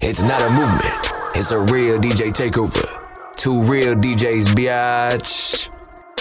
It's not a movement, it's a real DJ takeover. Two real DJs, biatch.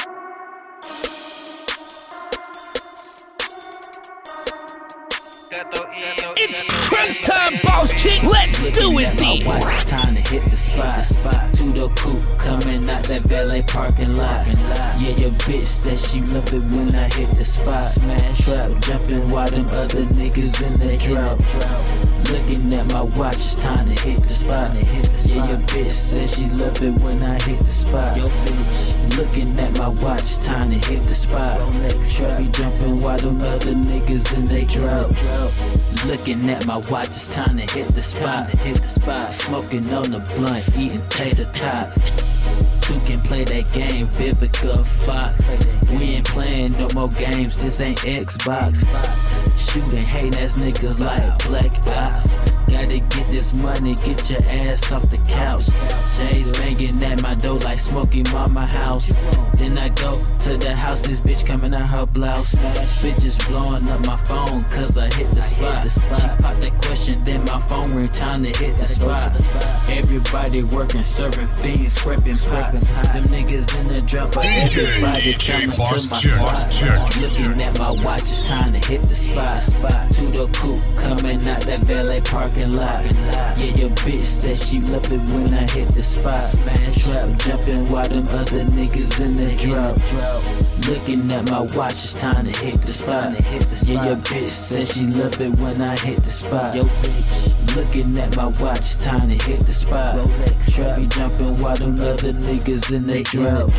It's crunch time, boss chick. Let's do it, D. It's time to hit the spot. To the coupe, coming out that valet parking lot. Yeah, your bitch said she love it when I hit the spot. Smash trap, jumping while them other niggas in the drought. Looking at my watch, it's time to hit the spot. Yeah, your bitch said she love it when I hit the spot. Yo, bitch, looking at my watch, it's time to hit the spot. Trap, be jumping while them other niggas in the drought. Looking at my watch, it's time to hit the spot. Smoking on the blunt, eating tater tots. Two can play that game, Vivica Fox. We ain't playing no more games, this ain't Xbox. Shooting hating ass niggas like black ops. Gotta get this money, get your ass off the couch. Jay's banging at my door like Smokey Mama house. Then I go to the house, this bitch coming out her blouse. Bitches blowing up my phone cause I hit the spot. She popped that question, then my phone ring, time to hit the spot. Everybody working, serving fiends, scraping pots. Them niggas in the drop, but everybody coming to my spot. Looking at my watch, it's time to hit the spot. To the coupe, coming out that valet parking lot. Yeah, your bitch said she love it when I hit the spot. Smash trap, jumping while them other niggas in the drought. Looking at my watch, it's time to hit the spot. Yeah, your bitch said she love it when I hit the spot. Yo, bitch, looking at my watch, it's time to hit the spot. Trap, be jumping while them other niggas in the drought.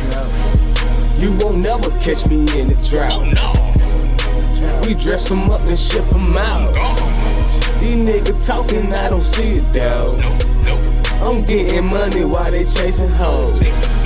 You won't never catch me in the drought. Oh no. We dress them up and ship them out. These niggas talking, I don't see it though. I'm getting money while they chasing hoes.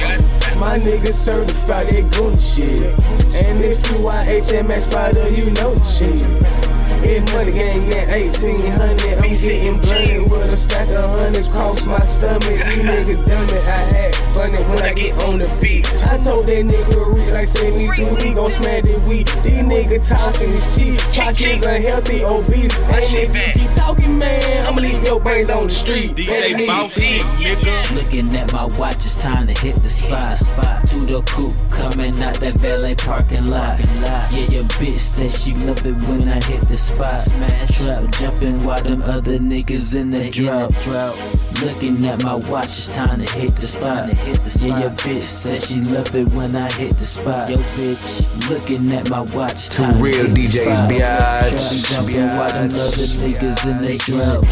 My niggas certified, they goon shit. And if you are HMX Spider, you know the shit. It's money gang at 1800. I'm getting blunted with a stack of hundreds cross my stomach. These niggas dumb it, I had fun when I get on the beat. I told that nigga read like say me through, he gon' smash the weed. These niggas talking is cheap, talking unhealthy, obese. Ain't niggas keep talking, man, I'ma leave your brains on the street. DJ Boss Chick, nigga. Looking at my watch, it's time to hit the spot. To the coupe, coming out that valet parking lot. Yeah, your bitch said she love it when I hit the spot. Smash trap, jumping while them other niggas in the drought. Looking at my watch, it's time to hit the spot. Yeah, your bitch said she love it when I hit the spot. Yo, bitch, looking at my watch, it's Two time to real hit the DJs, spot. biatch. Jumping while them other niggas in the drought.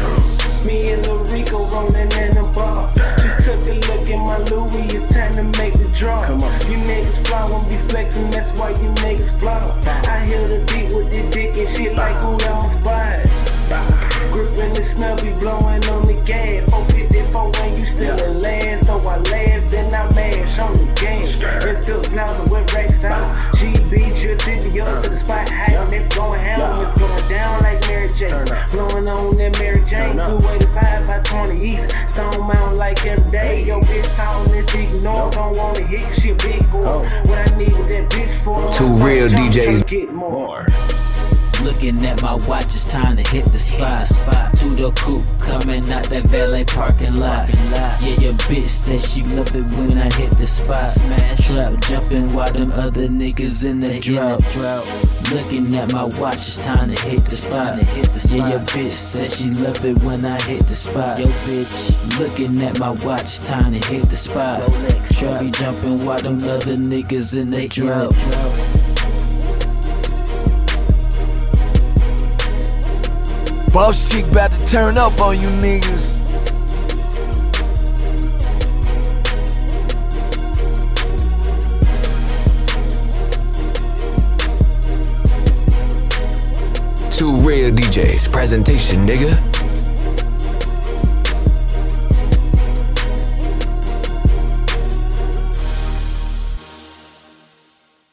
Me and Lil Rico rolling in the bar. She took a look at my Louis, it's time to make the draw. You niggas fly won't be flexing, that's why you niggas fly. I hear the beat with the dick and shit like who I'm spotted. Gripping the smell, be blowing on the gas. 454 when you still in land, so I laugh, then I mash on the game. It feels louder with racks out. She beat your city up to the spot high, and it's going down, it's going down like Mary Jane. Blowing on that Mary Jane, 285 by 20 east. Stone Mountain like every day. Yo, bitch on this ignore, don't wanna hit shit big boy. What I need is that bitch for. Two real DJs. Get more. Looking at my watch, it's time to hit the spot. To the coupe, coming out that valet parking lot. Yeah, your bitch said she love it when I hit the spot. Smash trap, jumping while them other niggas in the drought. Looking at my watch, it's time to hit the spot. Yeah, your bitch said she love it when I hit the spot. Yo, bitch, looking at my watch, it's time to hit the spot. Trap, be jumping while them other niggas in the drought. Boss Chick about to turn up on you niggas. Two real DJs, presentation, nigga.